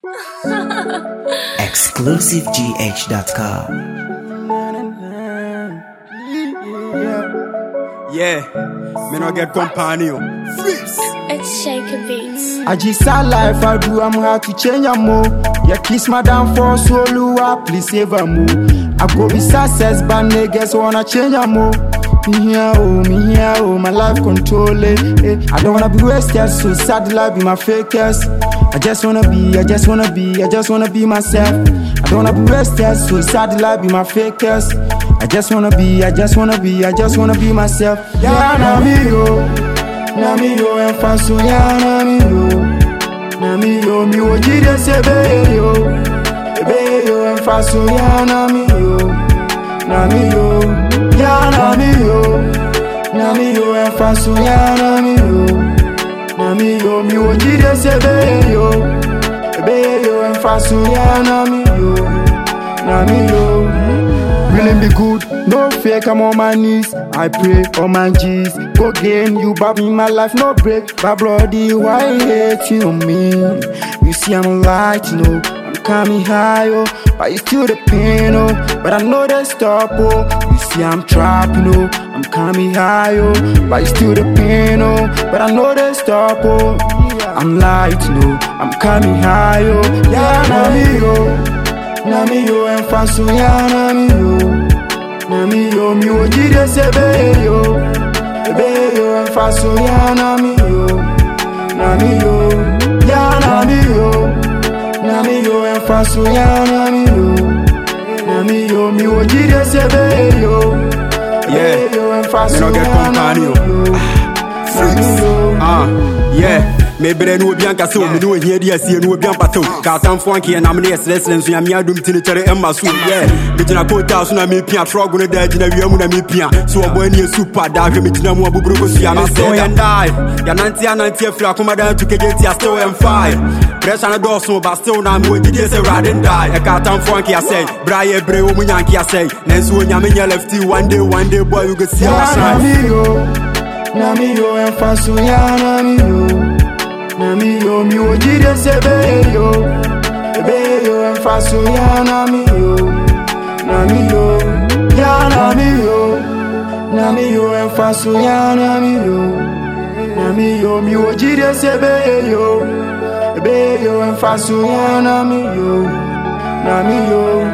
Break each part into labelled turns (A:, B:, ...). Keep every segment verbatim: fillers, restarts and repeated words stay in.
A: exclusive G H dot com.
B: Yeah, me no get company.
C: It's Shaker Beats.
D: I just saw life I do, I'm hard to change a more. Yeah, kiss my downfall, so Lua, please save a move. I go be success, but niggas wanna change a more. Me here, oh, me here, oh, my life control it. Eh. I don't wanna be wasted, so sad life be my fakest. I just wanna be, I just wanna be, I just wanna be myself. I don't wanna be wasted, so sad life be my fakest. I just wanna be, I just wanna be, I just wanna be myself. Yeah, na me yo, na me yo, and fast so yeah, na me yo, na me yo, me wo jide se be yo, be yo, and fast so yeah, na me yo, na me yo, yeah, na me yo, na me yo, and fast so yeah, na me yo, na me yo, me wo jide se be yo, be yo, and fast so yeah, na me yo, na me yo. Feeling be good, no fake, I'm on my knees. I pray on my G's. Go game, you bought me my life, no break. But bloody, why you hating on me? You see I'm light, you know. I'm coming high, oh. But you still the pain, oh. But I know they stop, oh. You see I'm trapped, you know. I'm coming high, oh. But you still the pain, oh. But I know they stop, oh. I'm light, you know. I'm coming high, oh. Yeah, na me, oh. Na mi yo en faso ya na mi yo, na mi yo mi wo jide se be yo, be yo en faso ya na mi yo, na mi yo, ya na mi yo, na mi yo en faso ya na mi yo, na mi yo mi wo jide se be yo,
B: Yeah,
D: be yo en faso
B: me no get
D: ya na mi
B: company.
D: yo, na mi yo.
B: Ah, yeah. Me bre no obian kase o me no ohia di asie no obian pato ka tamfo anke na me ne yeselesele nso ya me adum tini chere emma so yeah me gina kota so na me pia trogo no da gina wiamu na me pia so obo ani super da hwe me gina mu abuburu ko sia me say and die ya nanti ananti afira akoma da to keje ti still am fire pressure na do so but still na me wodi say riding die e ka tamfo anke ya say bra ye bre o munya anke ya say nanso onya me nya lefty one day one day boy you go see our
D: na mi yo, na mi yo en faso ya na mi yo. Na mi yo, mi wo jide se be yo, be yo en faso ya na mi yo, na mi yo, ya na mi yo, na mi yo en faso ya na mi yo, na mi yo, mi wo jide se be yo, be yo en faso ya na mi yo, na mi yo.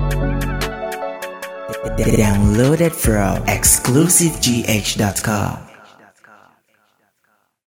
A: Downloaded from exclusive G H dot com.